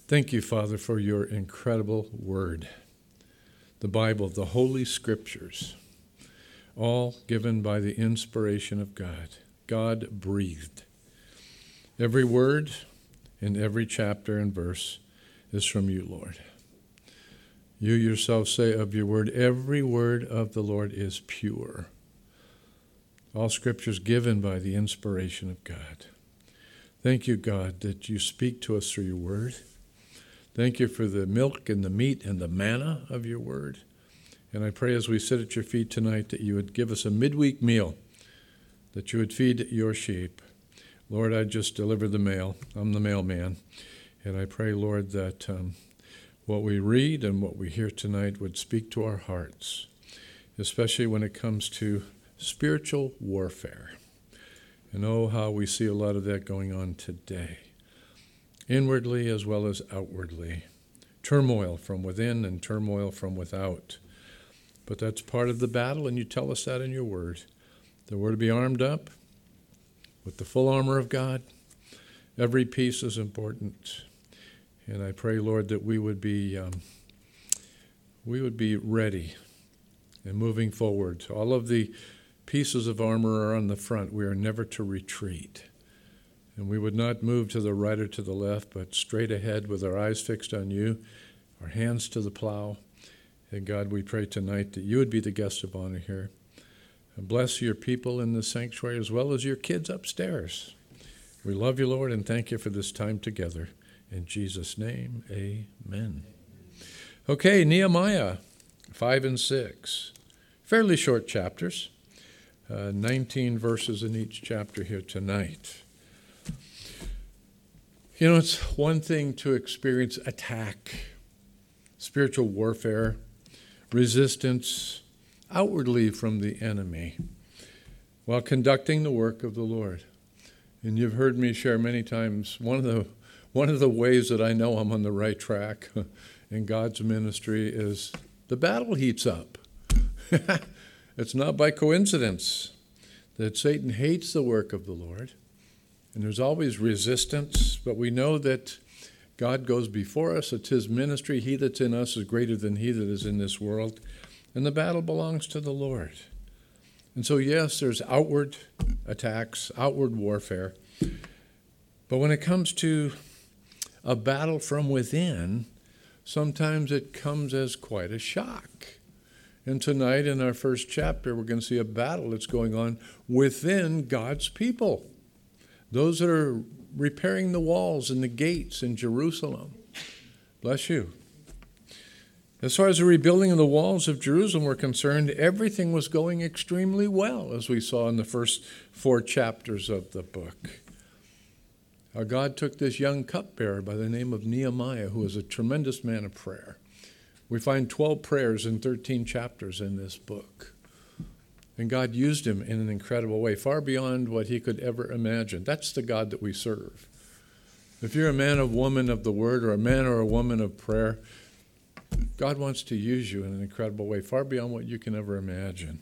Thank you, Father, for your incredible word, the Bible, the Holy Scriptures, all given by the inspiration of God. God breathed. Every word in every chapter and verse is from you, Lord. You yourself say of your word, every word of the Lord is pure. All Scripture is given by the inspiration of God. Thank you, God, that you speak to us through your word. Thank you for the milk and the meat and the manna of your word. And I pray as we sit at your feet tonight that you would give us a midweek meal, that you would feed your sheep. Lord, I just deliver the mail. I'm the mailman. And I pray, Lord, that what we read and what we hear tonight would speak to our hearts, especially when it comes to spiritual warfare. And oh, how we see a lot of that going on today, inwardly as well as outwardly. Turmoil from within and turmoil from without. But that's part of the battle, and you tell us that in your word. That we're to be armed up with the full armor of God. Every piece is important. And I pray, Lord, that we would be ready and moving forward. All of the pieces of armor are on the front. We are never to retreat. And we would not move to the right or to the left, but straight ahead with our eyes fixed on you, our hands to the plow. And God, we pray tonight that you would be the guest of honor here. And bless your people in the sanctuary as well as your kids upstairs. We love you, Lord, and thank you for this time together. In Jesus' name, amen. Okay, Nehemiah 5 and 6. Fairly short chapters. 19 verses in each chapter here tonight. You know, it's one thing to experience attack, spiritual warfare, resistance outwardly from the enemy while conducting the work of the Lord. And you've heard me share many times, one of the ways that I know I'm on the right track in God's ministry is the battle heats up. It's not by coincidence that Satan hates the work of the Lord. And there's always resistance, but we know that God goes before us. It's his ministry. He that's in us is greater than he that is in this world. And the battle belongs to the Lord. And so, yes, there's outward attacks, outward warfare. But when it comes to a battle from within, sometimes it comes as quite a shock. And tonight in our first chapter, we're going to see a battle that's going on within God's people. Those that are repairing the walls and the gates in Jerusalem. Bless you. As far as the rebuilding of the walls of Jerusalem were concerned, everything was going extremely well, as we saw in the first 4 chapters of the book. God took this young cupbearer by the name of Nehemiah, who was a tremendous man of prayer. We find 12 prayers in 13 chapters in this book. And God used him in an incredible way, far beyond what he could ever imagine. That's the God that we serve. If you're a man or woman of the word, or a man or a woman of prayer, God wants to use you in an incredible way, far beyond what you can ever imagine.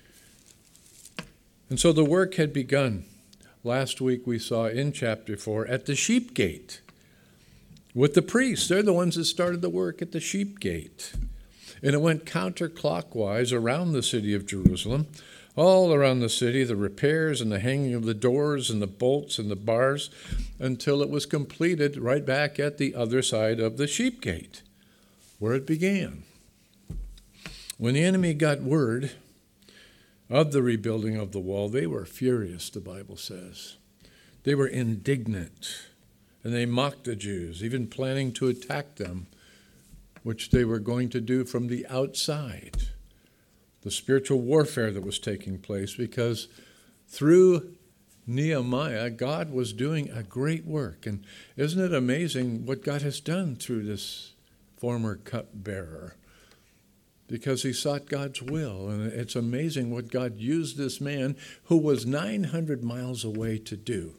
And so the work had begun. Last week we saw in chapter 4 at the sheep gate with the priests. They're the ones that started the work at the sheep gate. And it went counterclockwise around the city of Jerusalem, all around the city, the repairs and the hanging of the doors and the bolts and the bars, until it was completed right back at the other side of the sheep gate, where it began. When the enemy got word of the rebuilding of the wall, they were furious, the Bible says. They were indignant, and they mocked the Jews, even planning to attack them, which they were going to do from the outside. The spiritual warfare that was taking place, because through Nehemiah, God was doing a great work. And isn't it amazing what God has done through this former cupbearer? Because he sought God's will. And it's amazing what God used this man who was 900 miles away to do.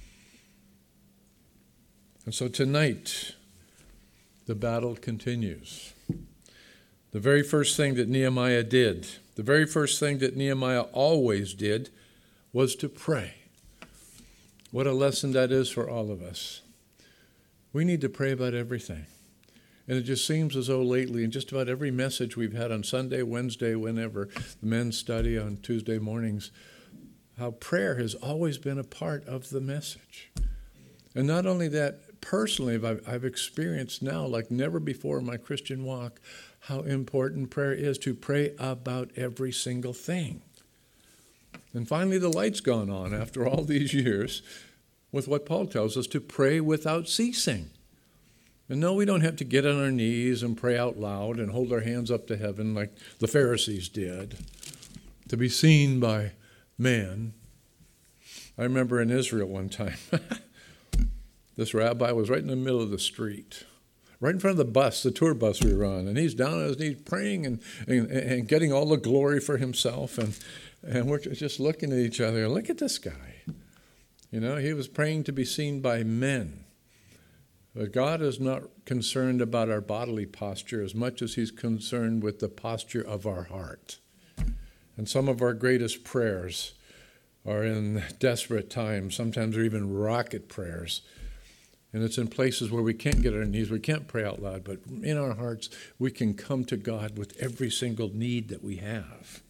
And so tonight, the battle continues. The very first thing that Nehemiah did, the very first thing that Nehemiah always did, was to pray. What a lesson that is for all of us. We need to pray about everything. And it just seems as though lately, in just about every message we've had on Sunday, Wednesday, whenever, the men's study on Tuesday mornings, how prayer has always been a part of the message. And not only that, personally, I've experienced now, like never before in my Christian walk, how important prayer is, to pray about every single thing. And finally, the light's gone on after all these years with what Paul tells us, to pray without ceasing. And no, we don't have to get on our knees and pray out loud and hold our hands up to heaven like the Pharisees did, to be seen by man. I remember in Israel one time, this rabbi was right in the middle of the street, right in front of the bus, the tour bus we were on, and he's down on his knees praying and getting all the glory for himself, and we're just looking at each other. Look at this guy. You know, he was praying to be seen by men. But God is not concerned about our bodily posture as much as he's concerned with the posture of our heart. And some of our greatest prayers are in desperate times. Sometimes they're even rocket prayers. And it's in places where we can't get on our knees, we can't pray out loud, but in our hearts we can come to God with every single need that we have.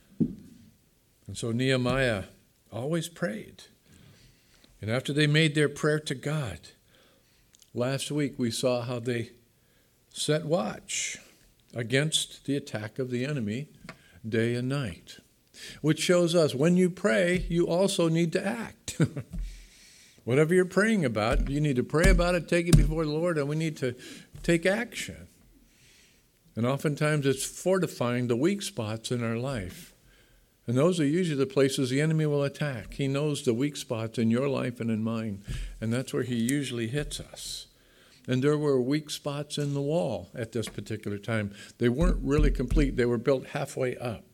And so Nehemiah always prayed. And after they made their prayer to God, last week we saw how they set watch against the attack of the enemy day and night, which shows us when you pray, you also need to act. Whatever you're praying about, you need to pray about it, take it before the Lord, and we need to take action. And oftentimes it's fortifying the weak spots in our life. And those are usually the places the enemy will attack. He knows the weak spots in your life and in mine, and that's where he usually hits us. And there were weak spots in the wall at this particular time. They weren't really complete. They were built halfway up.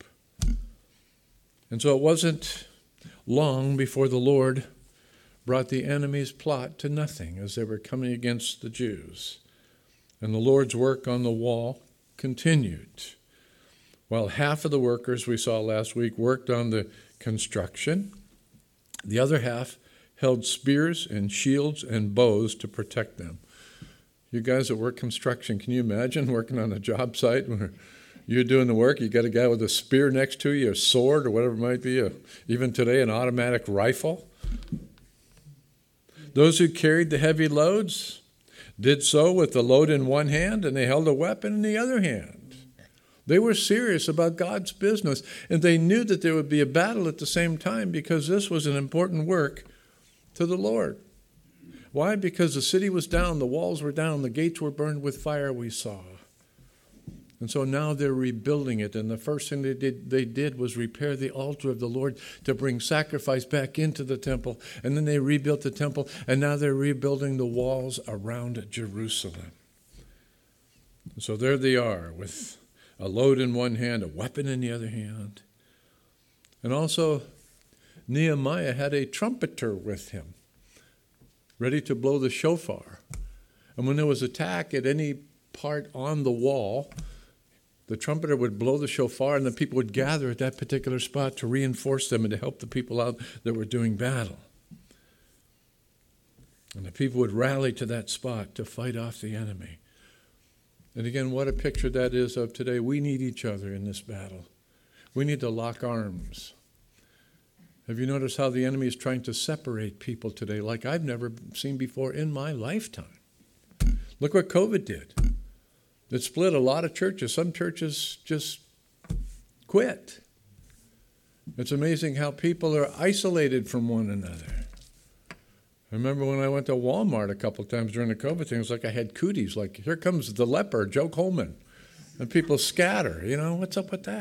And so it wasn't long before the Lord brought the enemy's plot to nothing as they were coming against the Jews. And the Lord's work on the wall continued. While half of the workers we saw last week worked on the construction, the other half held spears and shields and bows to protect them. You guys that work construction, can you imagine working on a job site where you're doing the work, you got a guy with a spear next to you, a sword or whatever it might be, even today an automatic rifle? Those who carried the heavy loads did so with the load in one hand, and they held a weapon in the other hand. They were serious about God's business, and they knew that there would be a battle at the same time because this was an important work to the Lord. Why? Because the city was down, the walls were down, the gates were burned with fire, we saw. And so now they're rebuilding it, and the first thing they did was repair the altar of the Lord to bring sacrifice back into the temple, and then they rebuilt the temple, and now they're rebuilding the walls around Jerusalem. And so there they are with a load in one hand, a weapon in the other hand. And also, Nehemiah had a trumpeter with him, ready to blow the shofar. And when there was attack at any part on the wall, the trumpeter would blow the shofar, and the people would gather at that particular spot to reinforce them and to help the people out that were doing battle. And the people would rally to that spot to fight off the enemy. And again, what a picture that is of today. We need each other in this battle. We need to lock arms. Have you noticed how the enemy is trying to separate people today like I've never seen before in my lifetime? Look what COVID did. It split a lot of churches. Some churches just quit. It's amazing how people are isolated from one another. I remember when I went to Walmart a couple of times during the COVID thing, it was like I had cooties, like, here comes the leper, Joe Coleman. And people scatter. You know, what's up with that?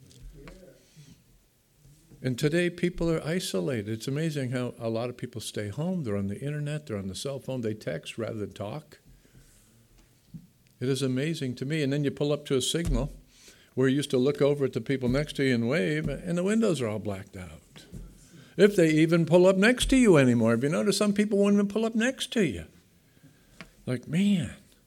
And today people are isolated. It's amazing how a lot of people stay home. They're on the internet, they're on the cell phone, they text rather than talk. It is amazing to me. And then you pull up to a signal where you used to look over at the people next to you and wave, and the windows are all blacked out. If they even pull up next to you anymore. Have you noticed some people won't even pull up next to you? Like, man.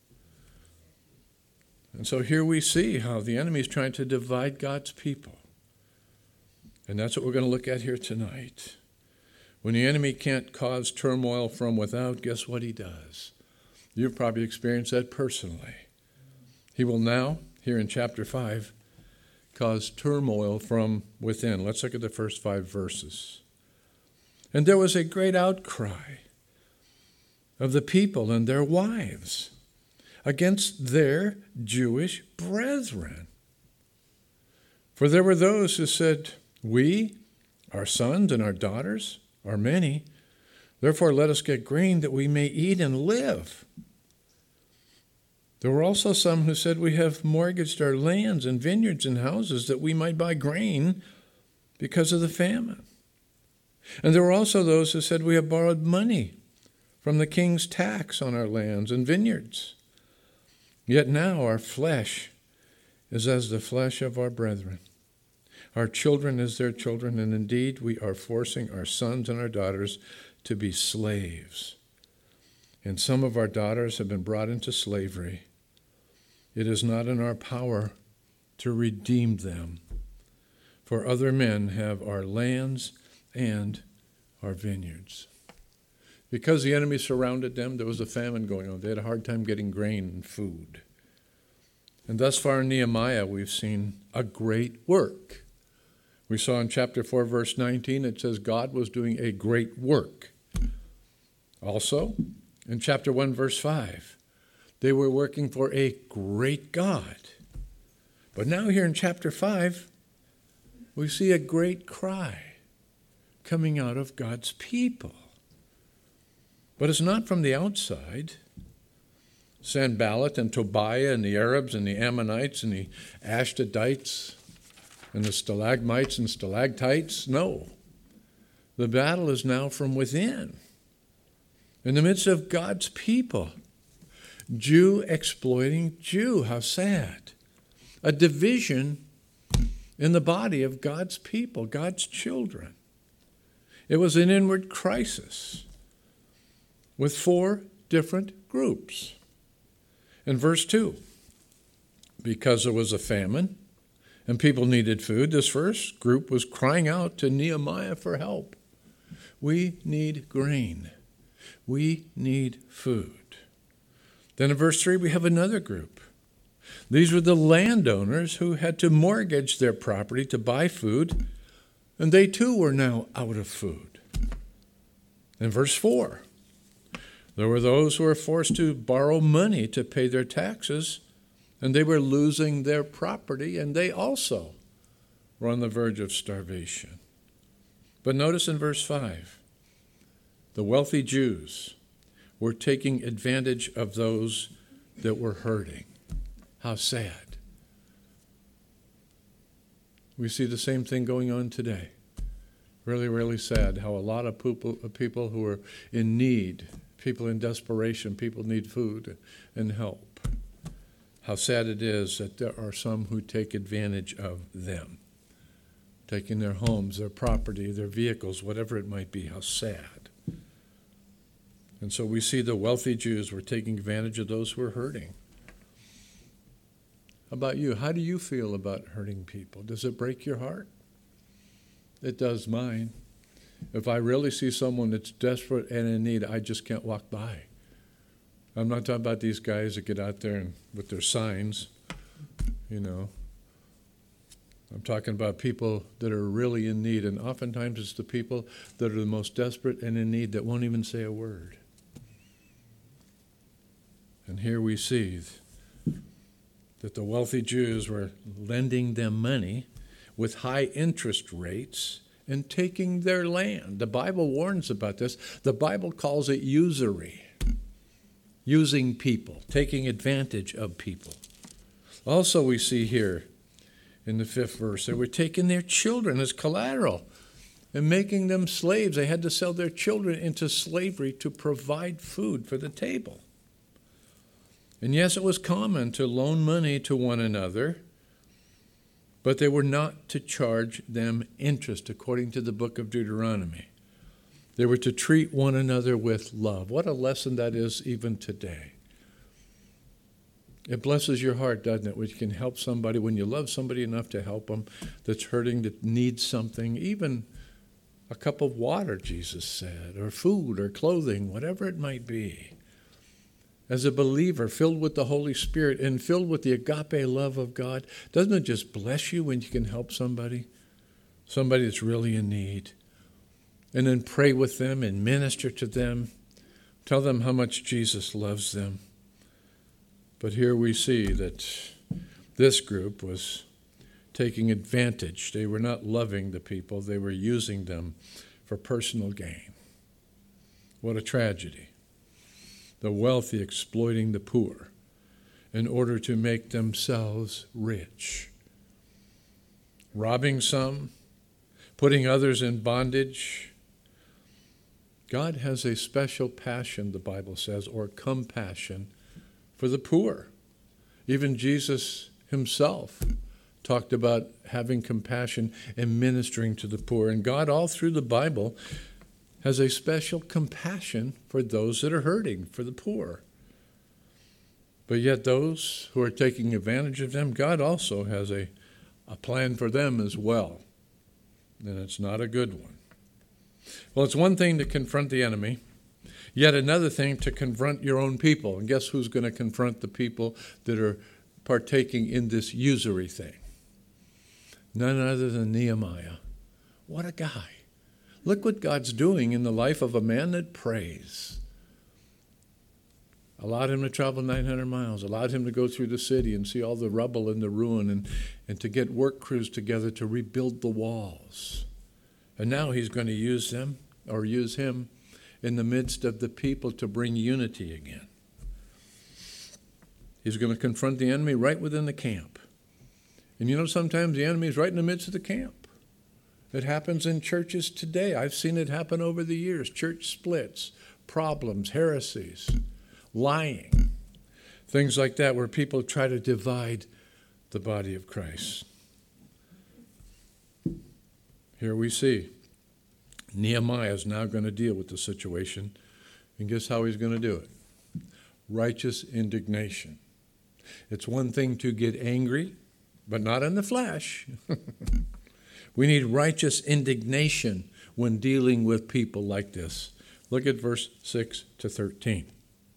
And so here we see how the enemy is trying to divide God's people. And that's what we're going to look at here tonight. When the enemy can't cause turmoil from without, guess what he does? You've probably experienced that personally. He will now, here in chapter 5, cause turmoil from within. Let's look at the first 5 verses. And there was a great outcry of the people and their wives against their Jewish brethren. For there were those who said, we, our sons and our daughters, are many. Therefore let us get grain that we may eat and live. There were also some who said, we have mortgaged our lands and vineyards and houses that we might buy grain because of the famine. And there were also those who said, we have borrowed money from the king's tax on our lands and vineyards. Yet now our flesh is as the flesh of our brethren. Our children as their children, and indeed we are forcing our sons and our daughters to be slaves. And some of our daughters have been brought into slavery. It is not in our power to redeem them, for other men have our lands and our vineyards. Because the enemy surrounded them, there was a famine going on. They had a hard time getting grain and food. And thus far in Nehemiah, we've seen a great work. We saw in chapter 4, verse 19, it says God was doing a great work. Also, in chapter 1, verse 5, they were working for a great God. But now here in chapter 5, we see a great cry coming out of God's people. But it's not from the outside. Sanballat and Tobiah and the Arabs and the Ammonites and the Ashdodites and the stalagmites and stalactites. No. The battle is now from within. In the midst of God's people. Jew exploiting Jew. How sad. A division in the body of God's people, God's children. It was an inward crisis with 4 different groups. In verse 2, because there was a famine and people needed food, this first group was crying out to Nehemiah for help. We need grain. We need food. Then in verse 3, we have another group. These were the landowners who had to mortgage their property to buy food, and they too were now out of food. In verse 4, there were those who were forced to borrow money to pay their taxes, and they were losing their property, and they also were on the verge of starvation. But notice in verse 5, the wealthy Jews were taking advantage of those that were hurting. How sad. We see the same thing going on today. Really, really sad how a lot of people who are in need, people in desperation, people need food and help. How sad it is that there are some who take advantage of them, taking their homes, their property, their vehicles, whatever it might be. How sad. And so we see the wealthy Jews were taking advantage of those who were hurting. How about you? How do you feel about hurting people? Does it break your heart? It does mine. If I really see someone that's desperate and in need, I just can't walk by. I'm not talking about these guys that get out there and with their signs, you know. I'm talking about people that are really in need, and oftentimes it's the people that are the most desperate and in need that won't even say a word. And here we see that the wealthy Jews were lending them money with high interest rates and taking their land. The Bible warns about this. The Bible calls it usury, using people, taking advantage of people. Also we see here in the 5th verse, they were taking their children as collateral and making them slaves. They had to sell their children into slavery to provide food for the table. And yes, it was common to loan money to one another, but they were not to charge them interest, according to the book of Deuteronomy. They were to treat one another with love. What a lesson that is even today. It blesses your heart, doesn't it, when you can help somebody, when you love somebody enough to help them that's hurting, that needs something, even a cup of water, Jesus said, or food or clothing, whatever it might be. as a believer, filled with the Holy Spirit and filled with the agape love of God, doesn't it just bless you when you can help somebody that's really in need? And then pray with them and minister to them. Tell them how much Jesus loves them. But here we see that this group was taking advantage. They were not loving the people. They were using them for personal gain. What a tragedy. The wealthy exploiting the poor in order to make themselves rich. Robbing some, putting others in bondage. God has a special passion, the Bible says, or compassion for the poor. Even Jesus himself talked about having compassion and ministering to the poor. And God, all through the Bible, has a special compassion for those that are hurting, for the poor. But yet those who are taking advantage of them, God also has a plan for them as well. And it's not a good one. Well, it's one thing to confront the enemy, yet another thing to confront your own people. And guess who's going to confront the people that are partaking in this usury thing? None other than Nehemiah. What a guy. Look what God's doing in the life of a man that prays. Allowed him to travel 900 miles, allowed him to go through the city and see all the rubble and the ruin, and to get work crews together to rebuild the walls. And now he's going to use him in the midst of the people to bring unity again. He's going to confront the enemy right within the camp. And you know, sometimes the enemy is right in the midst of the camp. It happens in churches today. I've seen it happen over the years. Church splits, problems, heresies, lying, things like that, where people try to divide the body of Christ. Here we see Nehemiah is now going to deal with the situation. And guess how he's going to do it? Righteous indignation. It's one thing to get angry, but not in the flesh. We need righteous indignation when dealing with people like this. Look at verse 6 to 13.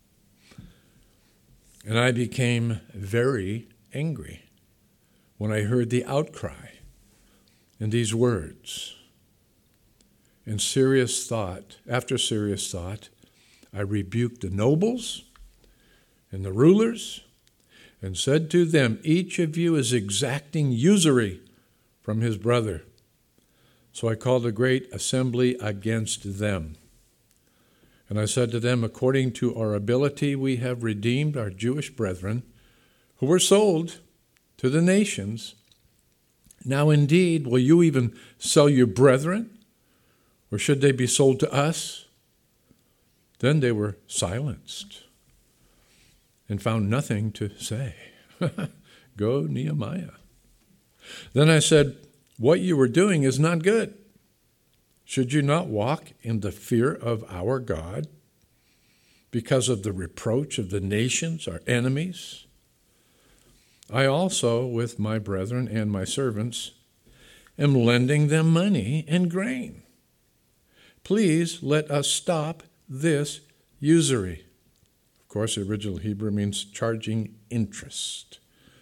And I became very angry when I heard the outcry and these words. And after serious thought, I rebuked the nobles and the rulers and said to them, each of you is exacting usury from his brother. So I called a great assembly against them. And I said to them, according to our ability, we have redeemed our Jewish brethren who were sold to the nations. Now indeed, will you even sell your brethren? Or should they be sold to us? Then they were silenced and found nothing to say. Go, Nehemiah. Then I said, what you were doing is not good. Should you not walk in the fear of our God because of the reproach of the nations, our enemies? I also, with my brethren and my servants, am lending them money and grain. Please let us stop this usury. Of course, the original Hebrew means charging interest.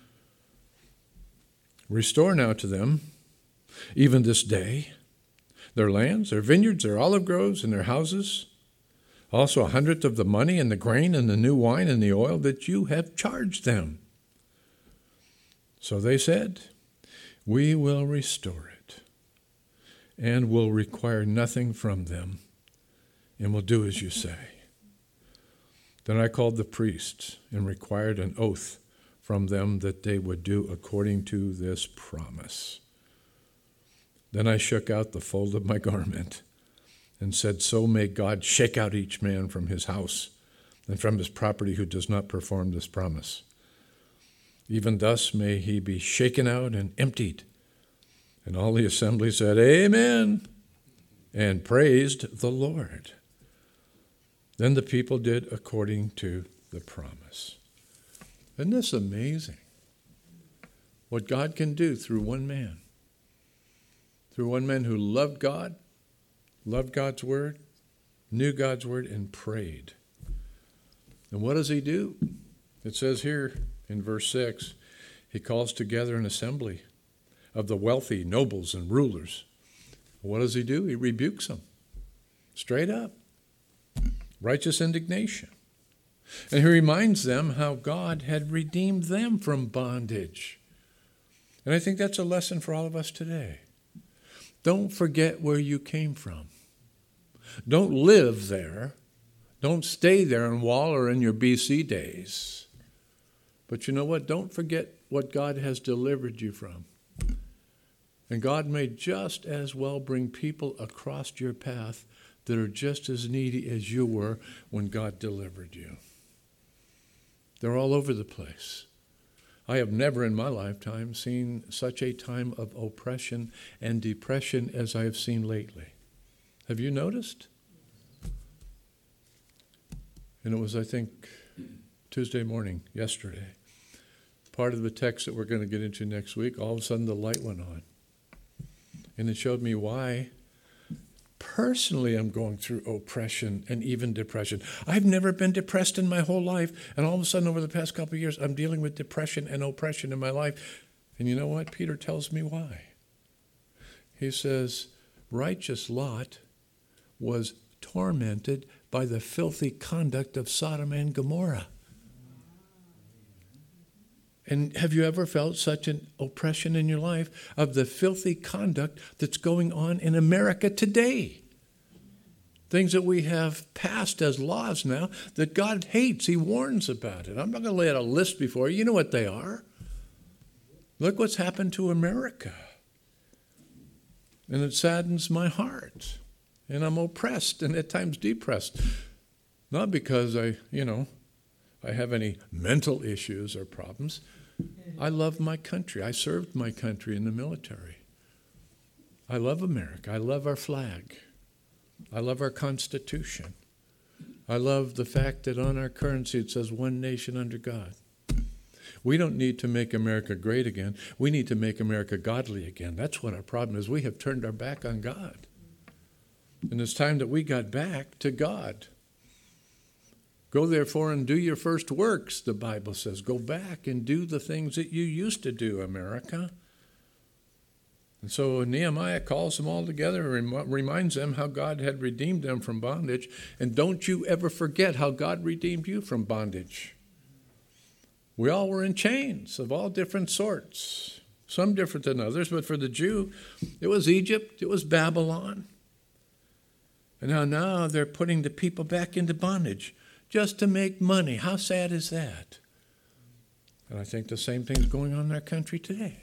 Restore now to them, even this day, their lands, their vineyards, their olive groves, and their houses, also 100th of the money and the grain and the new wine and the oil that you have charged them. So they said, we will restore it and will require nothing from them and will do as you say. Then I called the priests and required an oath from them that they would do according to this promise. Then I shook out the fold of my garment and said, so may God shake out each man from his house and from his property who does not perform this promise. Even thus may he be shaken out and emptied. And all the assembly said, Amen, and praised the Lord. Then the people did according to the promise. Isn't this amazing? What God can do through one man. Through one man who loved God, loved God's word, knew God's word, and prayed. And what does he do? It says here in verse 6, he calls together an assembly of the wealthy, nobles, and rulers. What does he do? He rebukes them. Straight up. Righteous indignation. And he reminds them how God had redeemed them from bondage. And I think that's a lesson for all of us today. Don't forget where you came from. Don't live there. Don't stay there and waller in your BC days. But you know what? Don't forget what God has delivered you from. And God may just as well bring people across your path that are just as needy as you were when God delivered you. They're all over the place. I have never in my lifetime seen such a time of oppression and depression as I have seen lately. Have you noticed? And it was, I think, Tuesday morning, yesterday. Part of the text that we're going to get into next week, all of a sudden the light went on. And it showed me why personally I'm going through oppression and even depression. I've never been depressed in my whole life, and all of a sudden over the past couple of years I'm dealing with depression and oppression in my life. And you know what? Peter tells me why. He says, righteous Lot was tormented by the filthy conduct of Sodom and Gomorrah. And have you ever felt such an oppression in your life of the filthy conduct that's going on in America today? Things that we have passed as laws now that God hates. He warns about it. I'm not going to lay out a list before you. You know what they are. Look what's happened to America. And it saddens my heart. And I'm oppressed and at times depressed. Not because I have any mental issues or problems. I love my country. I served my country in the military. I love America. I love our flag. I love our Constitution. I love the fact that on our currency it says one nation under God. We don't need to make America great again. We need to make America godly again. That's what our problem is. We have turned our back on God. And it's time that we got back to God. Go therefore and do your first works, the Bible says. Go back and do the things that you used to do, America. And so Nehemiah calls them all together and reminds them how God had redeemed them from bondage. And don't you ever forget how God redeemed you from bondage. We all were in chains of all different sorts, some different than others, but for the Jew, it was Egypt, it was Babylon. And now they're putting the people back into bondage just to make money. How sad is that? And I think the same thing's going on in our country today.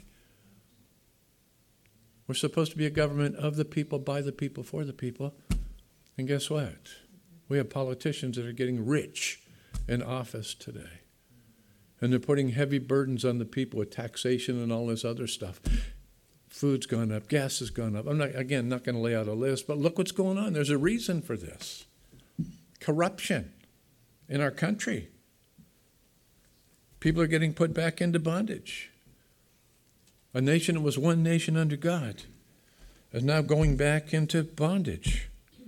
We're supposed to be a government of the people, by the people, for the people. And guess what? We have politicians that are getting rich in office today. And they're putting heavy burdens on the people with taxation and all this other stuff. Food's gone up, gas has gone up. I'm not going to lay out a list, but look what's going on. There's a reason for this. Corruption in our country. People are getting put back into bondage. A nation that was one nation under God is now going back into bondage.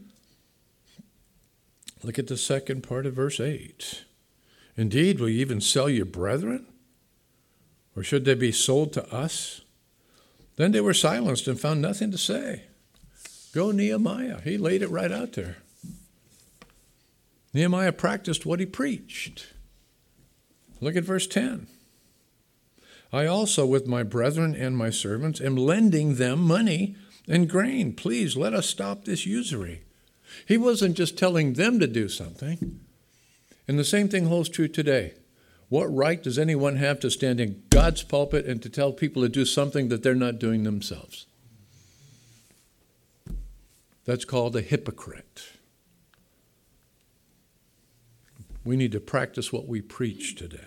Look at the second part of verse 8. Indeed, will you even sell your brethren? Or should they be sold to us? Then they were silenced and found nothing to say. Go Nehemiah. He laid it right out there. Nehemiah practiced what he preached. Look at verse 10. I also, with my brethren and my servants, am lending them money and grain. Please, let us stop this usury. He wasn't just telling them to do something. And the same thing holds true today. What right does anyone have to stand in God's pulpit and to tell people to do something that they're not doing themselves? That's called a hypocrite. We need to practice what we preach today.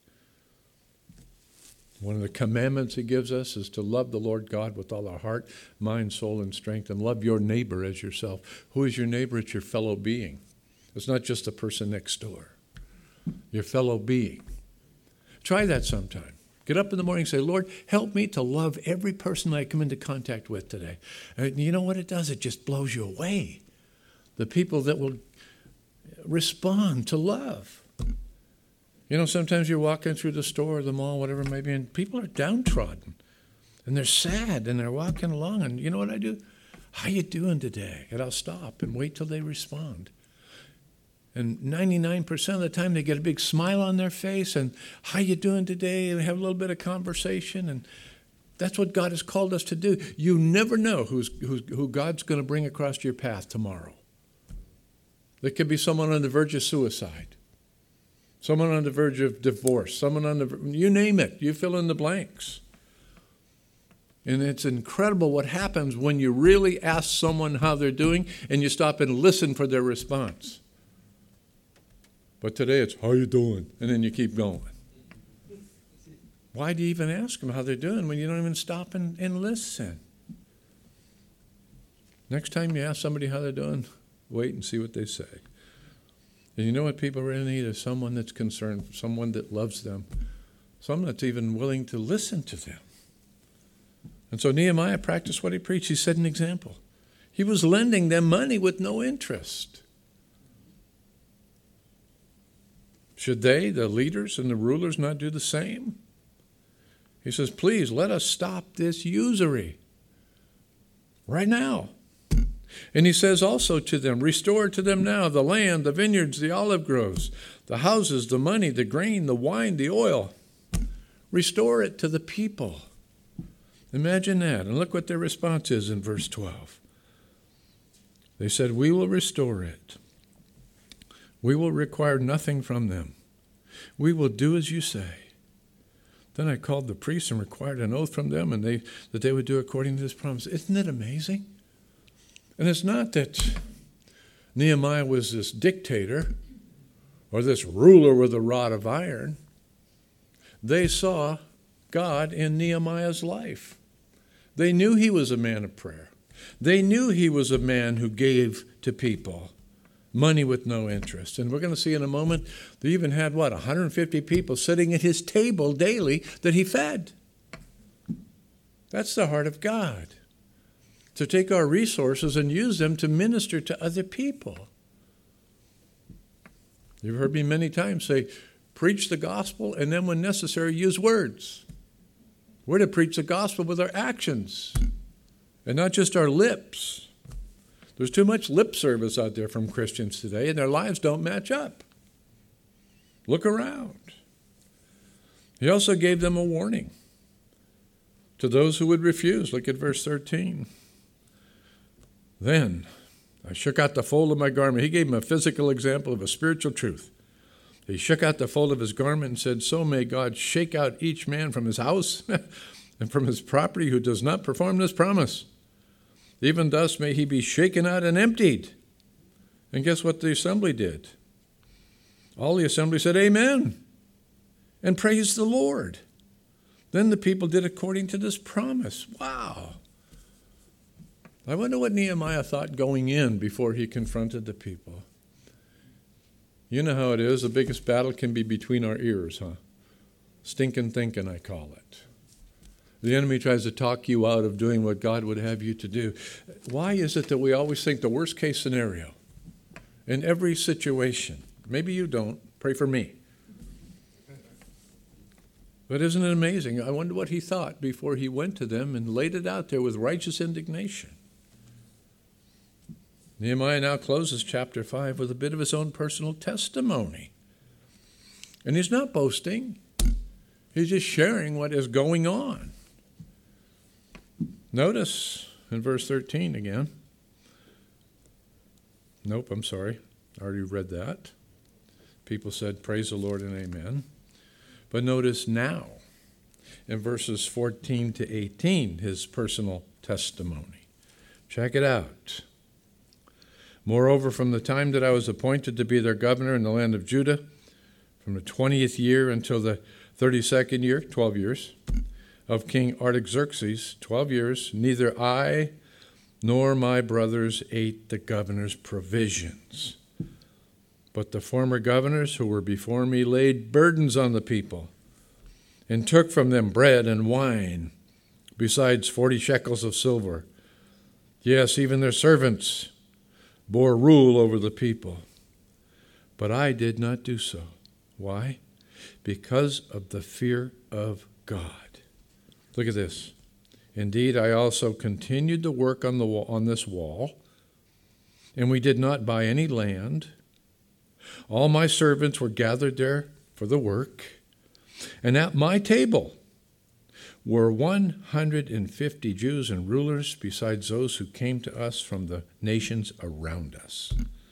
One of the commandments he gives us is to love the Lord God with all our heart, mind, soul, and strength, and love your neighbor as yourself. Who is your neighbor? It's your fellow being. It's not just the person next door. Your fellow being. Try that sometime. Get up in the morning and say, Lord, help me to love every person I come into contact with today. And you know what it does? It just blows you away. The people that will respond to love. You know, sometimes you're walking through the store or the mall, whatever it may be, and people are downtrodden. And they're sad, and they're walking along. And you know what I do? How you doing today? And I'll stop and wait till they respond. And 99% of the time, they get a big smile on their face, and how you doing today? And have a little bit of conversation. And that's what God has called us to do. You never know who God's going to bring across your path tomorrow. There could be someone on the verge of suicide, someone on the verge of divorce, someone on the, you name it, you fill in the blanks. And it's incredible what happens when you really ask someone how they're doing and you stop and listen for their response. But today it's, how you doing? And then you keep going. Why do you even ask them how they're doing when you don't even stop and listen? Next time you ask somebody how they're doing, wait and see what they say. And you know what people really need is someone that's concerned, someone that loves them, someone that's even willing to listen to them. And so Nehemiah practiced what he preached. He set an example. He was lending them money with no interest. Should they, the leaders and the rulers, not do the same? He says, please let us stop this usury right now. And he says also to them, restore to them now the land, the vineyards, the olive groves, the houses, the money, the grain, the wine, the oil. Restore it to the people. Imagine that. And look what their response is in verse 12. They said, we will restore it. We will require nothing from them. We will do as you say. Then I called the priests and required an oath from them, and that they would do according to this promise. Isn't it amazing? And it's not that Nehemiah was this dictator or this ruler with a rod of iron. They saw God in Nehemiah's life. They knew he was a man of prayer. They knew he was a man who gave to people money with no interest. And we're going to see in a moment, they even had, 150 people sitting at his table daily that he fed. That's the heart of God. To take our resources and use them to minister to other people. You've heard me many times say, preach the gospel and then when necessary, use words. We're to preach the gospel with our actions and not just our lips. There's too much lip service out there from Christians today, and their lives don't match up. Look around. He also gave them a warning to those who would refuse. Look at verse 13. Then I shook out the fold of my garment. He gave him a physical example of a spiritual truth. He shook out the fold of his garment and said, so may God shake out each man from his house and from his property who does not perform this promise. Even thus may he be shaken out and emptied. And guess what the assembly did? All the assembly said, amen, and praised the Lord. Then the people did according to this promise. Wow. I wonder what Nehemiah thought going in before he confronted the people. You know how it is. The biggest battle can be between our ears, huh? Stinking thinking, I call it. The enemy tries to talk you out of doing what God would have you to do. Why is it that we always think the worst case scenario in every situation? Maybe you don't. Pray for me. But isn't it amazing? I wonder what he thought before he went to them and laid it out there with righteous indignation. Nehemiah now closes chapter 5 with a bit of his own personal testimony. And he's not boasting. He's just sharing what is going on. Notice in verse 13 again. Nope, I'm sorry. I already read that. People said, praise the Lord and amen. But notice now in verses 14 to 18, his personal testimony. Check it out. Moreover, from the time that I was appointed to be their governor in the land of Judah, from the 20th year until the 32nd year, 12 years, of King Artaxerxes, 12 years, neither I nor my brothers ate the governor's provisions. But the former governors who were before me laid burdens on the people and took from them bread and wine, besides 40 shekels of silver. Yes, even their servants bore rule over the people. But I did not do so. Why? because of the fear of God. Look at this. Indeed, I also continued the work on the wall, on this wall, and we did not buy any land. All my servants were gathered there for the work, and at my table were 150 Jews and rulers, besides those who came to us from the nations around us.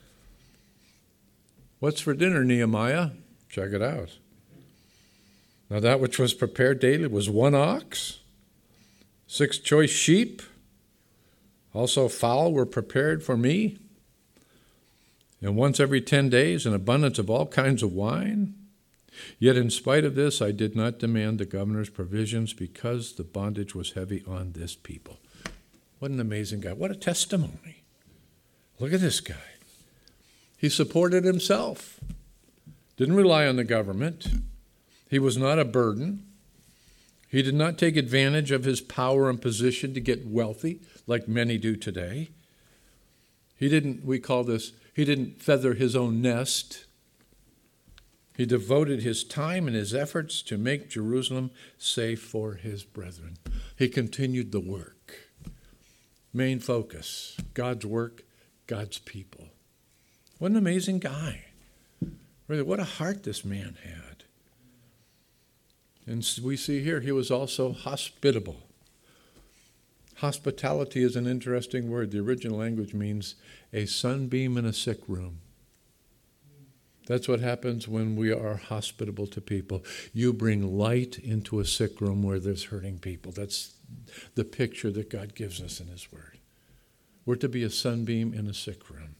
What's for dinner, Nehemiah? Check it out. Now that which was prepared daily was 1 ox, 6 choice sheep. Also fowl were prepared for me. And once every 10 days, an abundance of all kinds of wine. Yet in spite of this, I did not demand the governor's provisions because the bondage was heavy on this people. What an amazing guy. What a testimony. Look at this guy. He supported himself. Didn't rely on the government. He was not a burden. He did not take advantage of his power and position to get wealthy like many do today. He didn't feather his own nest. He devoted his time and his efforts to make Jerusalem safe for his brethren. He continued the work. Main focus, God's work, God's people. What an amazing guy. Really, what a heart this man had. And we see here, he was also hospitable. Hospitality is an interesting word. The original language means a sunbeam in a sick room. That's what happens when we are hospitable to people. You bring light into a sick room where there's hurting people. That's the picture that God gives us in his word. We're to be a sunbeam in a sick room.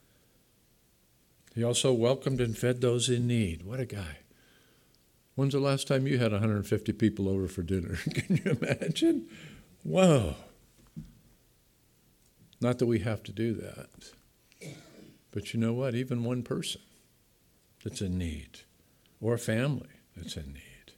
He also welcomed and fed those in need. What a guy. When's the last time you had 150 people over for dinner? Can you imagine? Whoa. Not that we have to do that. But you know what? Even one person that's in need, or a family that's in need.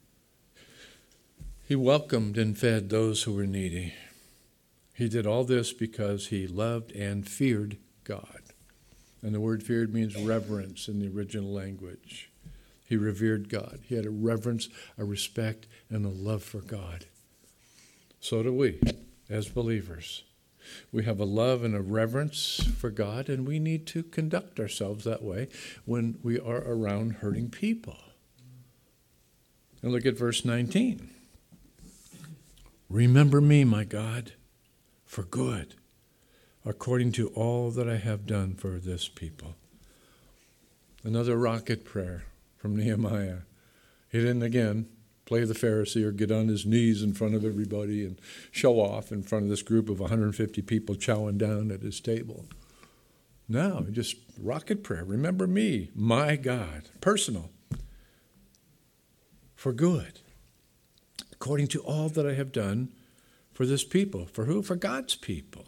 He welcomed and fed those who were needy. He did all this because he loved and feared God. And the word feared means reverence in the original language. He revered God. He had a reverence, a respect, and a love for God. So do we, as believers. We have a love and a reverence for God, and we need to conduct ourselves that way when we are around hurting people. And look at verse 19. Remember me, my God, for good, according to all that I have done for this people. Another rocket prayer from Nehemiah. He didn't, again, play the Pharisee or get on his knees in front of everybody and show off in front of this group of 150 people chowing down at his table. No, just rocket prayer. Remember me, my God, personal, for good, according to all that I have done for this people. For who? For God's people.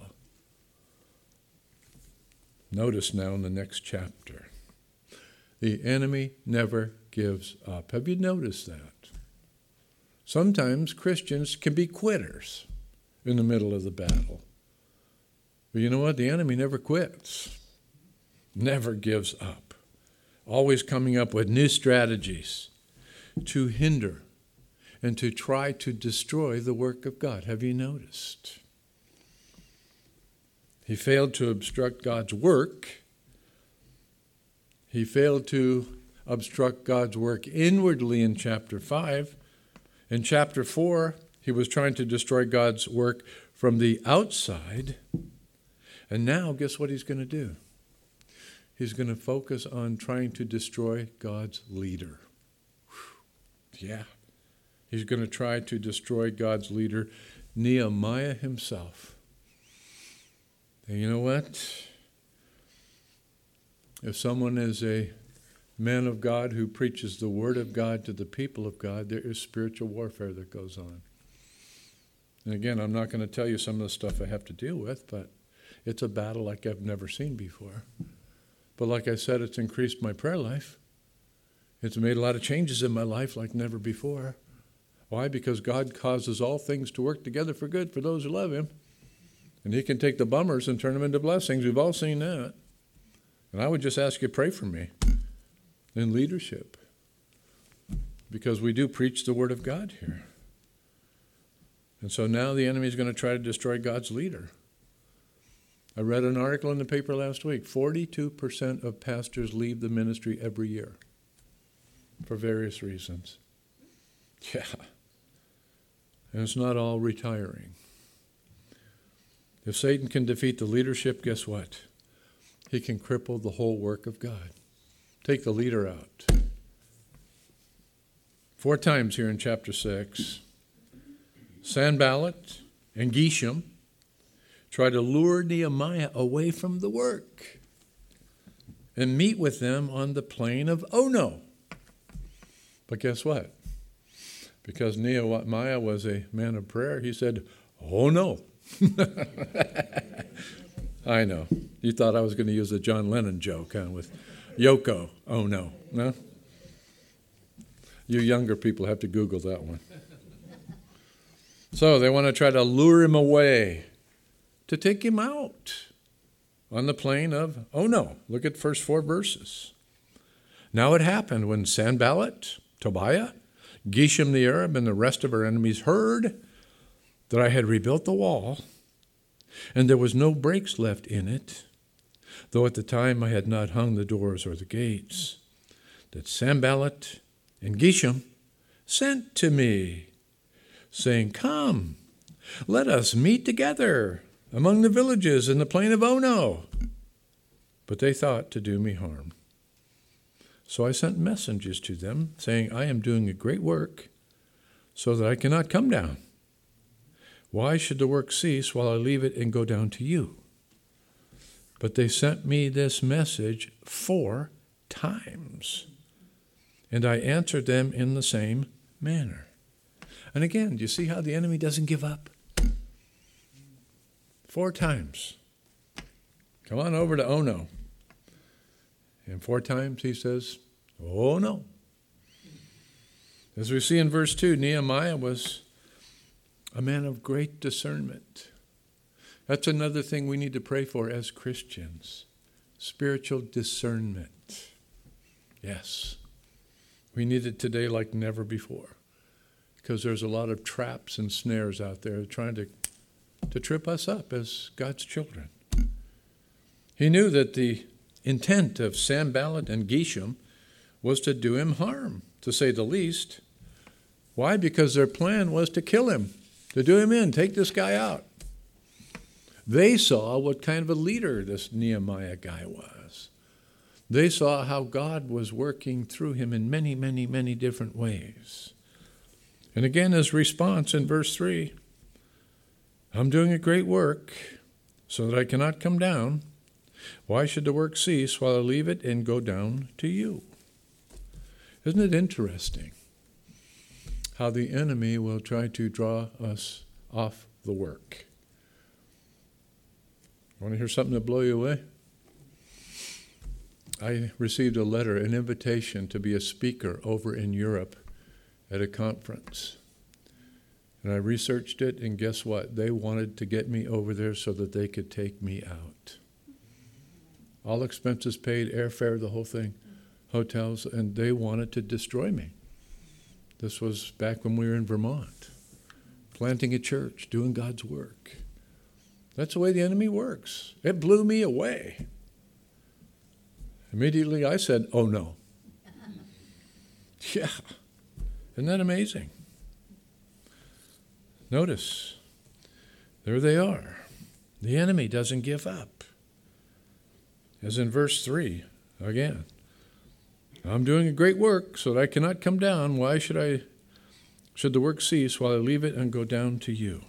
Notice now in the next chapter, the enemy never gives up. Have you noticed that? Sometimes Christians can be quitters in the middle of the battle. But you know what? The enemy never quits, never gives up, always coming up with new strategies to hinder and to try to destroy the work of God. Have you noticed? He failed to obstruct God's work. He failed to obstruct God's work inwardly in chapter 5. In chapter 4, he was trying to destroy God's work from the outside. And now, guess what he's going to do? He's going to focus on trying to destroy God's leader. Whew. Yeah. He's going to try to destroy God's leader, Nehemiah himself. And you know what? If someone is a man of God who preaches the word of God to the people of God, there is spiritual warfare that goes on. And again, I'm not going to tell you some of the stuff I have to deal with, but it's a battle like I've never seen before. But like I said, it's increased my prayer life. It's made a lot of changes in my life like never before. Why? Because God causes all things to work together for good for those who love him. And he can take the bummers and turn them into blessings. We've all seen that. And I would just ask you to pray for me in leadership. because we do preach the Word of God here. And so now the enemy is going to try to destroy God's leader. I read an article in the paper last week. 42% of pastors leave the ministry every year for various reasons. Yeah. And it's not all retiring. If Satan can defeat the leadership, guess what? He can cripple the whole work of God. Take the leader out. 4 times here in chapter 6, Sanballat and Geshem try to lure Nehemiah away from the work and meet with them on the plain of Ono. But guess what? Because Nehemiah was a man of prayer, he said, "Oh no." I know. You thought I was going to use a John Lennon joke with Yoko. Oh no. No? You younger people have to Google that one. So they want to try to lure him away, to take him out on the plain of Ono. Look at the first 4 verses. Now it happened when Sanballat, Tobiah, Geshem the Arab, and the rest of our enemies heard that I had rebuilt the wall, and there was no breaks left in it, though at the time I had not hung the doors or the gates, that Sanballat and Geshem sent to me, saying, "Come, let us meet together among the villages in the plain of Ono." But they thought to do me harm. So I sent messengers to them, saying, "I am doing a great work, so that I cannot come down. Why should the work cease while I leave it and go down to you?" But they sent me this message 4 times, and I answered them in the same manner. And again, do you see how the enemy doesn't give up? 4 times. Come on over to Ono. And 4 times he says, "Oh no." As we see in verse 2, Nehemiah was a man of great discernment. That's another thing we need to pray for as Christians. Spiritual discernment. Yes. We need it today like never before. Because there's a lot of traps and snares out there trying to trip us up as God's children. He knew that the intent of Sanballat and Geshem was to do him harm, to say the least. Why? Because their plan was to kill him, to do him in, take this guy out. They saw what kind of a leader this Nehemiah guy was. They saw how God was working through him in many, many, many different ways. And again, his response in verse 3, "I'm doing a great work so that I cannot come down. Why should the work cease while I leave it and go down to you?" Isn't it interesting how the enemy will try to draw us off the work? Want to hear something to blow you away? I received a letter, an invitation to be a speaker over in Europe at a conference. And I researched it, and guess what? They wanted to get me over there so that they could take me out. All expenses paid, airfare, the whole thing, hotels, and they wanted to destroy me. This was back when we were in Vermont, planting a church, doing God's work. That's the way the enemy works. It blew me away. Immediately I said, "Oh no." Yeah. Isn't that amazing? Notice, there they are. The enemy doesn't give up. As in verse 3, again, "I'm doing a great work so that I cannot come down. Why should the work cease while I leave it and go down to you?"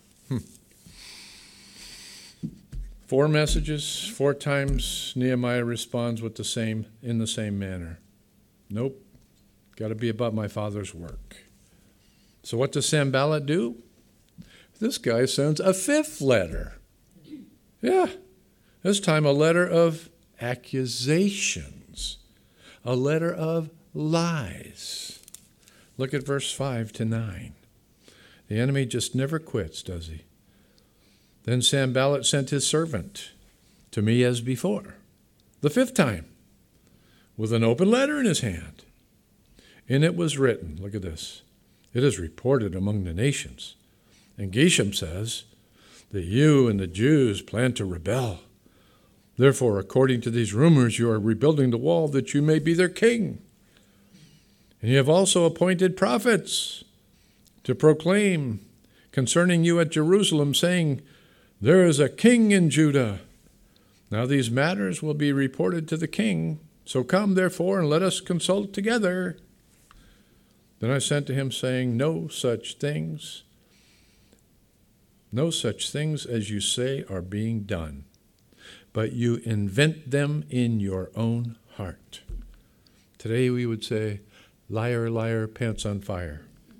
4 messages, 4 times Nehemiah responds in the same manner. Nope. Got to be about my Father's work. So what does Sanballat do? This guy sends a 5th letter. Yeah. This time a letter of accusations. A letter of lies. Look at verse 5 to 9. The enemy just never quits, does he? Then Sanballat sent his servant to me as before, the 5th time, with an open letter in his hand. And it was written, look at this, it is reported among the nations. And Geshem says that you and the Jews plan to rebel. Therefore, according to these rumors, you are rebuilding the wall that you may be their king. And you have also appointed prophets to proclaim concerning you at Jerusalem, saying, there is a king in Judah. Now these matters will be reported to the king. So come, therefore, and let us consult together. Then I sent to him, saying, no such things as you say are being done, but you invent them in your own heart. Today we would say, liar, liar, pants on fire.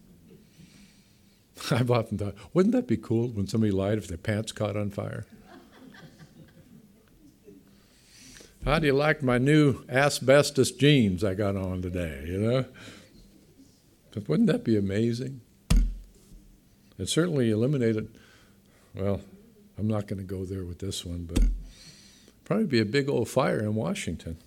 I've often thought, wouldn't that be cool when somebody lied if their pants caught on fire? How do you like my new asbestos jeans I got on today, you know? But wouldn't that be amazing? It certainly eliminated, well, I'm not going to go there with this one, but probably be a big old fire in Washington.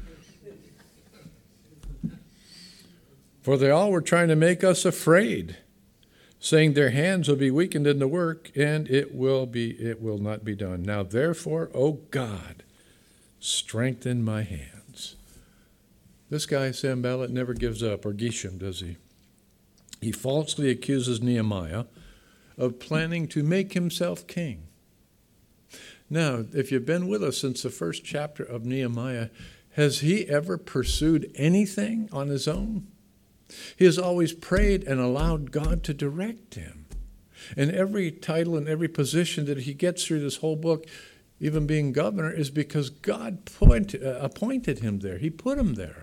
For they all were trying to make us afraid, saying their hands will be weakened in the work, and it will not be done. Now therefore, O God, strengthen my hands. This guy, Sanballat, never gives up, or Geshem, does he? He falsely accuses Nehemiah of planning to make himself king. Now, if you've been with us since the first chapter of Nehemiah, has he ever pursued anything on his own? He has always prayed and allowed God to direct him. And every title and every position that he gets through this whole book, even being governor, is because God appointed him there. He put him there.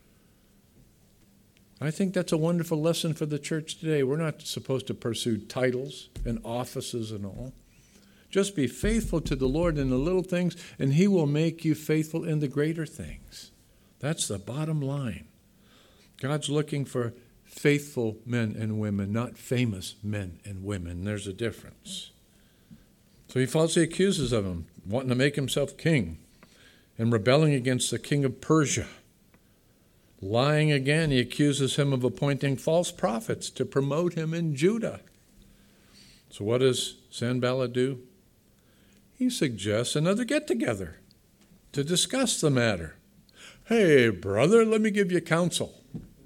I think that's a wonderful lesson for the church today. We're not supposed to pursue titles and offices and all. Just be faithful to the Lord in the little things, and he will make you faithful in the greater things. That's the bottom line. God's looking for faithful men and women, not famous men and women. There's a difference. So he falsely accuses of him, wanting to make himself king, and rebelling against the king of Persia. Lying again, he accuses him of appointing false prophets to promote him in Judah. So what does Sanballat do? He suggests another get-together to discuss the matter. Hey, brother, let me give you counsel.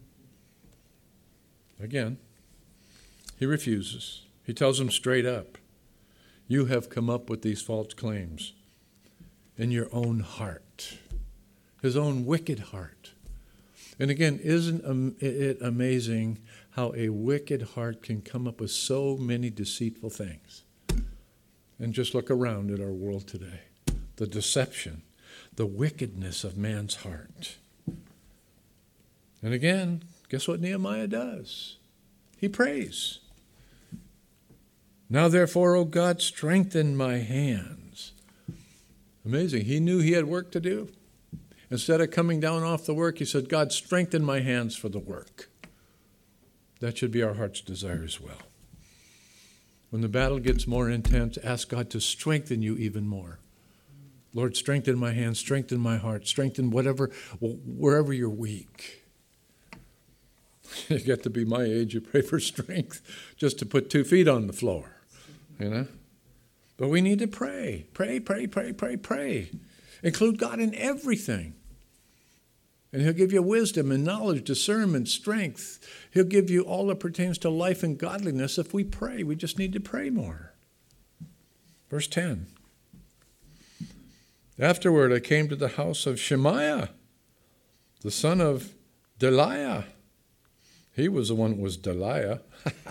Again, he refuses. He tells him straight up, you have come up with these false claims in your own heart, his own wicked heart. And again, isn't it amazing how a wicked heart can come up with so many deceitful things? And just look around at our world today. The deception, the wickedness of man's heart. And again, guess what Nehemiah does? He prays. Now therefore, O God, strengthen my hands. Amazing. He knew he had work to do. Instead of coming down off the work, he said, God, strengthen my hands for the work. That should be our heart's desire as well. When the battle gets more intense, ask God to strengthen you even more. Lord, strengthen my hands, strengthen my heart, strengthen wherever you're weak. You get to be my age, you pray for strength just to put 2 feet on the floor, you know. But we need to pray. Pray. Include God in everything. And he'll give you wisdom and knowledge, discernment, strength. He'll give you all that pertains to life and godliness if we pray. We just need to pray more. Verse 10. Afterward I came to the house of Shemaiah, the son of Delaiah. He was the one that was Delaiah.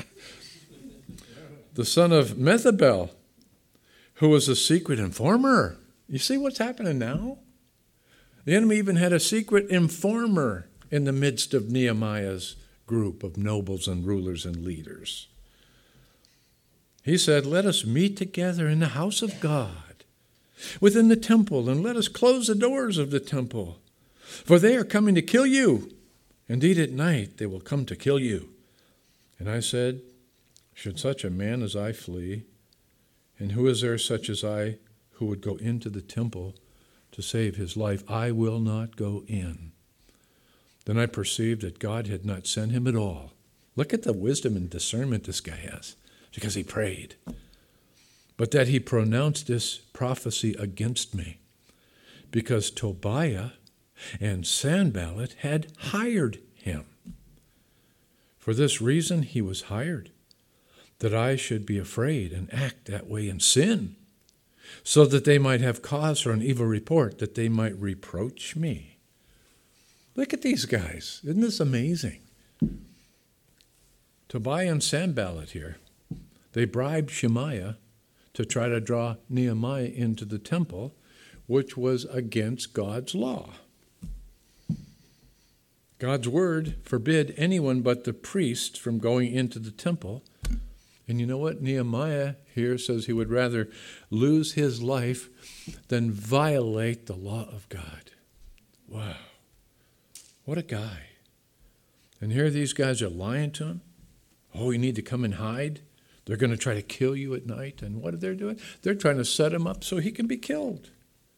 The son of Methabel, who was a secret informer. You see what's happening now? The enemy even had a secret informer in the midst of Nehemiah's group of nobles and rulers and leaders. He said, let us meet together in the house of God, within the temple, and let us close the doors of the temple. For they are coming to kill you. Indeed, at night they will come to kill you. And I said, should such a man as I flee? And who is there such as I who would go into the temple to save his life? I will not go in. Then I perceived that God had not sent him at all. Look at the wisdom and discernment this guy has, because he prayed. But that he pronounced this prophecy against me, because Tobiah and Sanballat had hired him. For this reason he was hired, that I should be afraid and act that way in sin, so that they might have cause for an evil report, that they might reproach me. Look at these guys. Isn't this amazing? Tobiah and Sanballat here, they bribed Shemaiah to try to draw Nehemiah into the temple, which was against God's law. God's word forbid anyone but the priests from going into the temple. And you know what? Nehemiah here says he would rather lose his life than violate the law of God. Wow. What a guy. And here these guys are lying to him. Oh, you need to come and hide? They're going to try to kill you at night. And what are they doing? They're trying to set him up so he can be killed.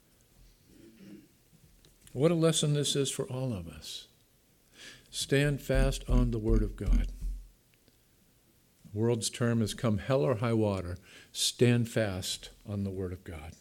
What a lesson this is for all of us. Stand fast on the word of God. The world's term has come hell or high water. Stand fast on the word of God.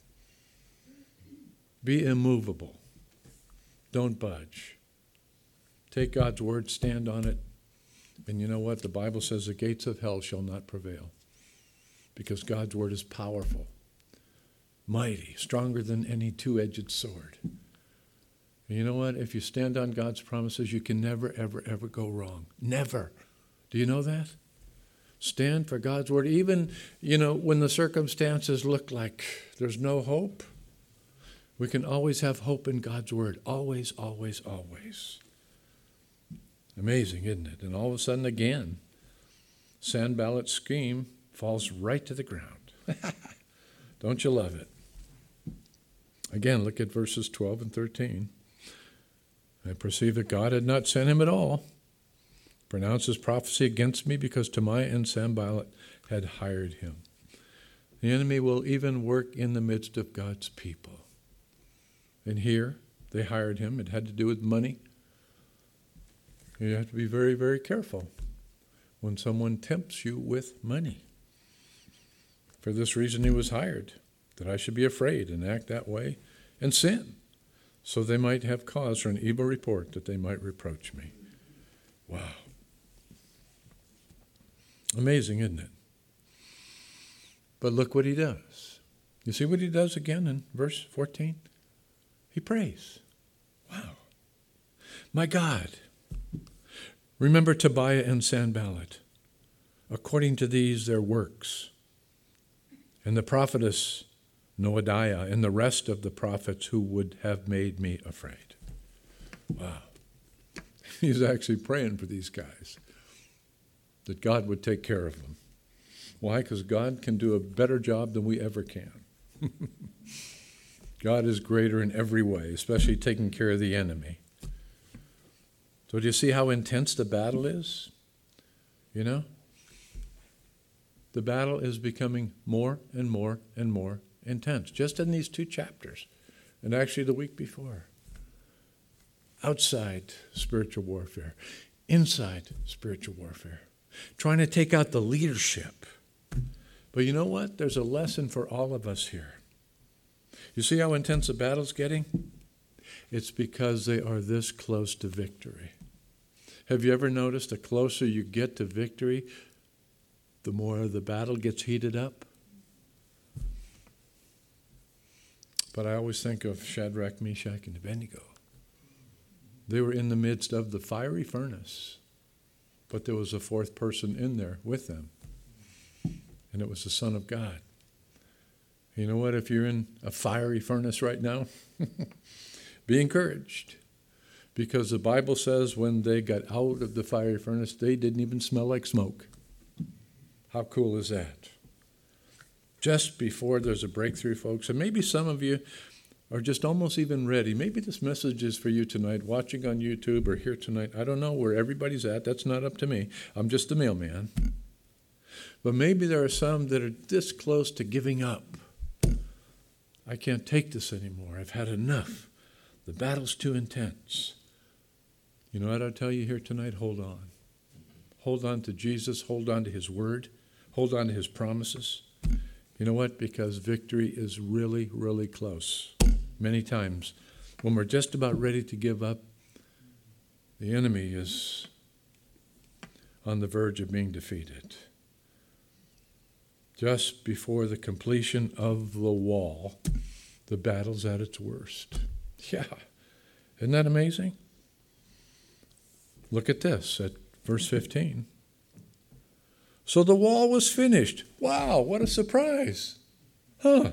Be immovable. Don't budge. Take God's word, stand on it. And you know what? The Bible says the gates of hell shall not prevail. Because God's word is powerful, mighty, stronger than any two-edged sword. And you know what? If you stand on God's promises, you can never, ever, ever go wrong. Never. Do you know that? Stand for God's word. Even, when the circumstances look like there's no hope, we can always have hope in God's word. Always, always, always. Amazing, isn't it? And all of a sudden, again, Sanballat's scheme falls right to the ground. Don't you love it? Again, look at verses 12 and 13. I perceived that God had not sent him at all. Pronounces prophecy against me because Tobiah and Sanballat had hired him. The enemy will even work in the midst of God's people. And here, they hired him. It had to do with money. You have to be very, very careful when someone tempts you with money. For this reason he was hired, that I should be afraid and act that way and sin, so they might have cause for an evil report, that they might reproach me. Wow. Amazing, isn't it? But look what he does. You see what he does again in verse 14? He prays. Wow. My God, remember Tobiah and Sanballat, according to these their works, and the prophetess Noadiah, and the rest of the prophets who would have made me afraid. Wow. He's actually praying for these guys, that God would take care of them. Why? Because God can do a better job than we ever can. God is greater in every way, especially taking care of the enemy. So do you see how intense the battle is? The battle is becoming more and more and more intense, just in these 2 chapters, and actually the week before. Outside spiritual warfare, inside spiritual warfare, trying to take out the leadership. But you know what? There's a lesson for all of us here. You see how intense the battle's getting? It's because they are this close to victory. Have you ever noticed the closer you get to victory, the more the battle gets heated up? But I always think of Shadrach, Meshach, and Abednego. They were in the midst of the fiery furnace, but there was a 4th person in there with them, and it was the Son of God. You know what? If you're in a fiery furnace right now, be encouraged, because the Bible says when they got out of the fiery furnace, they didn't even smell like smoke. How cool is that? Just before there's a breakthrough, folks, and maybe some of you are just almost even ready. Maybe this message is for you tonight, watching on YouTube or here tonight. I don't know where everybody's at. That's not up to me. I'm just the mailman. But maybe there are some that are this close to giving up. I can't take this anymore. I've had enough. The battle's too intense. You know what I'll tell you here tonight? Hold on. Hold on to Jesus. Hold on to his word. Hold on to his promises. You know what? Because victory is really, really close. Many times, when we're just about ready to give up, the enemy is on the verge of being defeated. Just before the completion of the wall, the battle's at its worst. Yeah. Isn't that amazing? Look at this at verse 15. So the wall was finished. Wow, what a surprise. The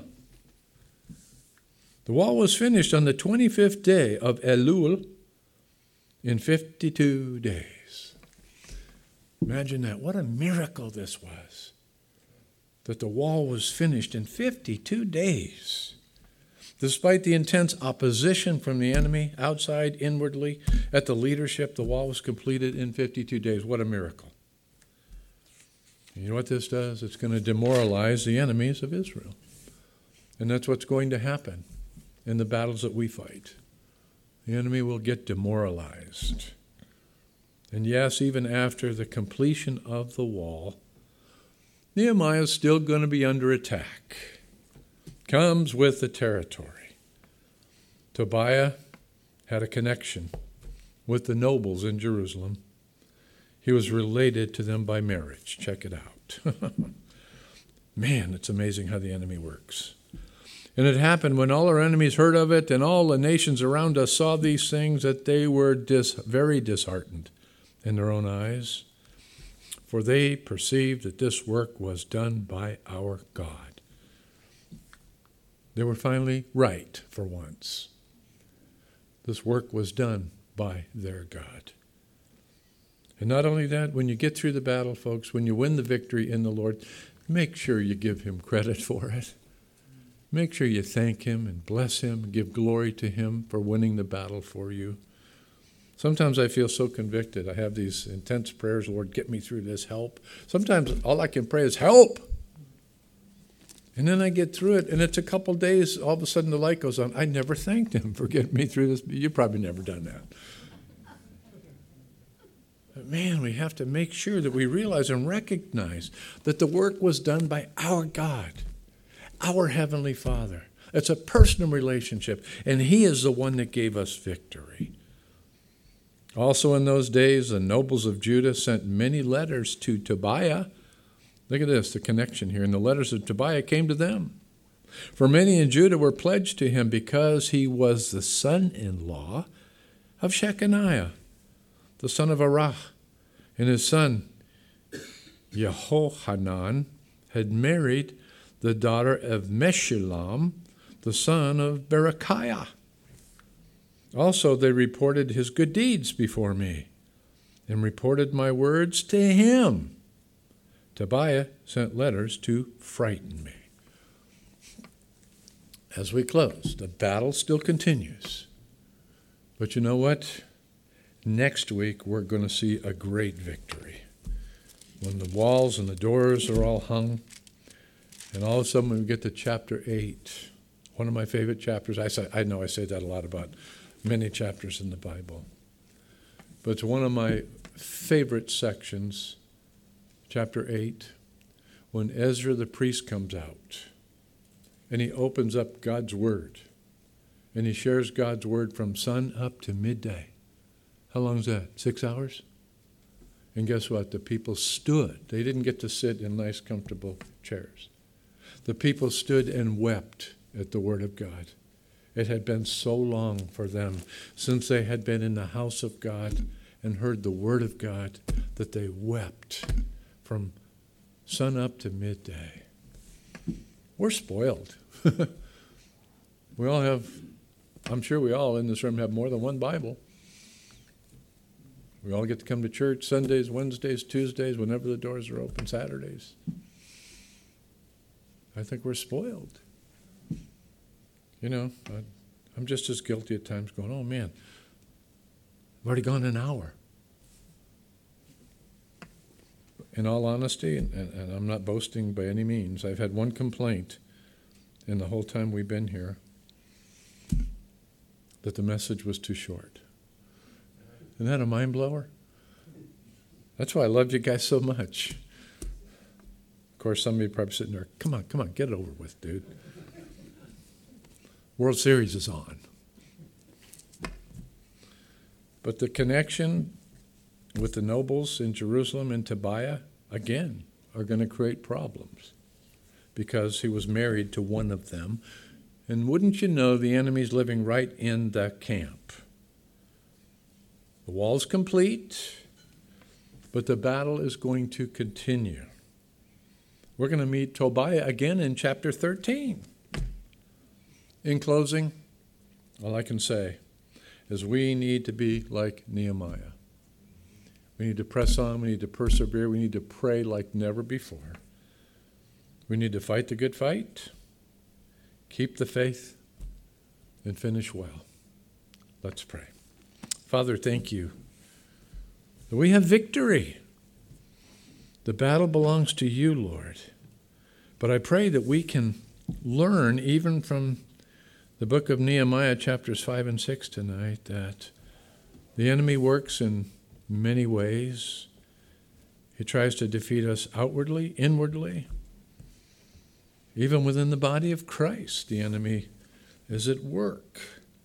wall was finished on the 25th day of Elul in 52 days. Imagine that. What a miracle this was. That the wall was finished in 52 days. Despite the intense opposition from the enemy, outside, inwardly, at the leadership, the wall was completed in 52 days. What a miracle. You know what this does? It's going to demoralize the enemies of Israel. And that's what's going to happen in the battles that we fight. The enemy will get demoralized. And yes, even after the completion of the wall, Nehemiah is still going to be under attack. Comes with the territory. Tobiah had a connection with the nobles in Jerusalem. He was related to them by marriage. Check it out. Man, it's amazing how the enemy works. And it happened when all our enemies heard of it and all the nations around us saw these things that they were very disheartened in their own eyes, for they perceived that this work was done by our God. They were finally right for once. This work was done by their God. And not only that, when you get through the battle, folks, when you win the victory in the Lord, make sure you give him credit for it. Make sure you thank him and bless him and give glory to him for winning the battle for you. Sometimes I feel so convicted. I have these intense prayers, Lord, get me through this, help. Sometimes all I can pray is help. And then I get through it, and it's a couple days, all of a sudden the light goes on. I never thanked him for getting me through this. You've probably never done that. But man, we have to make sure that we realize and recognize that the work was done by our God, our Heavenly Father. It's a personal relationship, and he is the one that gave us victory. Also in those days, the nobles of Judah sent many letters to Tobiah. Look at this, the connection here. And the letters of Tobiah came to them. For many in Judah were pledged to him because he was the son-in-law of Shechaniah, the son of Arah. And his son, Yehohanan, had married the daughter of Meshullam, the son of Berechiah. Also they reported his good deeds before me and reported my words to him. Tobiah sent letters to frighten me. As we close, the battle still continues. But you know what? Next week, we're going to see a great victory. When the walls and the doors are all hung, and all of a sudden we get to chapter 8, one of my favorite chapters. I know I say that a lot about many chapters in the Bible. But it's one of my favorite sections, chapter 8, when Ezra the priest comes out and he opens up God's word and he shares God's word from sun up to midday. How long is that? 6 hours? And guess what? The people stood. They didn't get to sit in nice, comfortable chairs. The people stood and wept at the word of God. It had been so long for them since they had been in the house of God and heard the word of God that they wept from sun up to midday. We're spoiled. We all have, I'm sure we all in this room have more than one Bible. We all get to come to church Sundays, Wednesdays, Tuesdays, whenever the doors are open, Saturdays. I think we're spoiled. You know, I'm just as guilty at times going, oh man, I've already gone an hour. In all honesty, and I'm not boasting by any means, I've had one complaint in the whole time we've been here, that the message was too short. Isn't that a mind blower? That's why I loved you guys so much. Of course, some of you probably sitting there, come on, get it over with, dude. World Series is on. But the connection with the nobles in Jerusalem and Tobiah, again, are going to create problems because he was married to one of them. And wouldn't you know, the enemy's living right in the camp. The wall's complete, but the battle is going to continue. We're going to meet Tobiah again in chapter 13. In closing, all I can say is we need to be like Nehemiah. We need to press on. We need to persevere. We need to pray like never before. We need to fight the good fight, keep the faith, and finish well. Let's pray. Father, thank you that we have victory. The battle belongs to you, Lord. But I pray that we can learn, even from the book of Nehemiah, chapters 5 and 6 tonight, that the enemy works in many ways. He tries to defeat us outwardly, inwardly. Even within the body of Christ, the enemy is at work.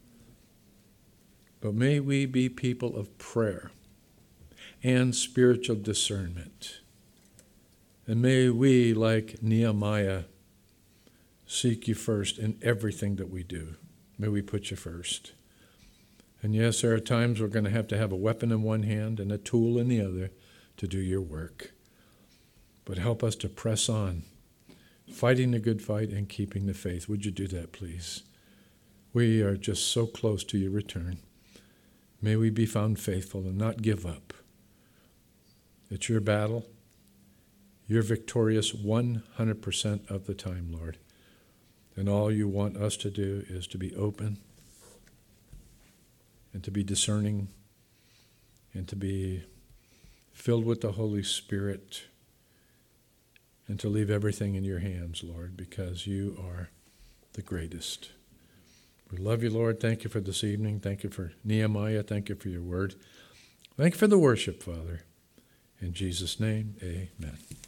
But may we be people of prayer and spiritual discernment. And may we, like Nehemiah, seek you first in everything that we do. May we put you first. And yes, there are times we're going to have a weapon in one hand and a tool in the other to do your work. But help us to press on, fighting the good fight and keeping the faith. Would you do that, please? We are just so close to your return. May we be found faithful and not give up. It's your battle. You're victorious 100% of the time, Lord. And all you want us to do is to be open and to be discerning and to be filled with the Holy Spirit and to leave everything in your hands, Lord, because you are the greatest. We love you, Lord. Thank you for this evening. Thank you for Nehemiah. Thank you for your word. Thank you for the worship, Father. In Jesus' name, amen.